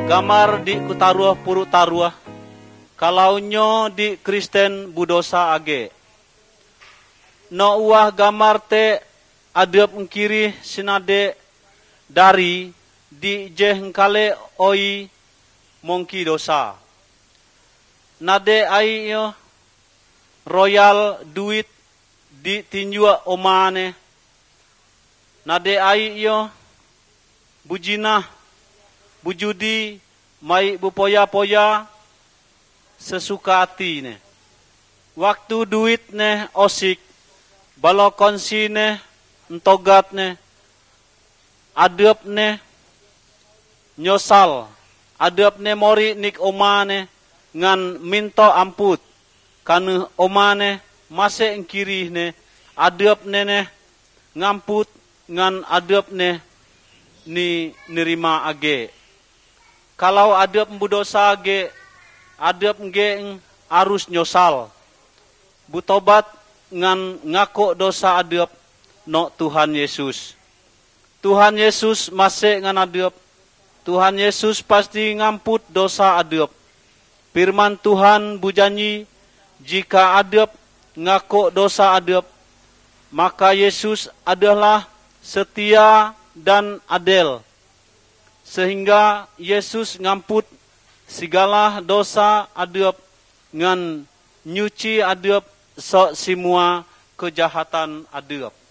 gamar di kutaruah puru taruah, kalau nyo di Kristen budosa age. No uah gamar te adep ngkiri sinade dari di jehngkale oi mongki dosa. Nade ai yo royal duit di tinjua omane. Nade ai yo bujinah bujudi mai bupoya-poya sesuka hati ne. Waktu duit ne osik, balokonsi ne entogat ne, adep ne nyosal, adep ne mori nik omane ngan minto amput, kanu omane mase engkiri ne, adep ne ngamput ngan adep ne ni nerima age. Kalau adep budosa age, adep nge arus nyosal, butobat ngan ngako dosa adep no Tuhan Yesus. Tuhan Yesus masih ngan adep. Tuhan Yesus pasti ngamput dosa adep. Firman Tuhan bujanji, jika adep ngako dosa adep, maka Yesus adalah setia dan adil, sehingga Yesus ngamput segala dosa adep ngan nyuci adep sok semua kejahatan adep.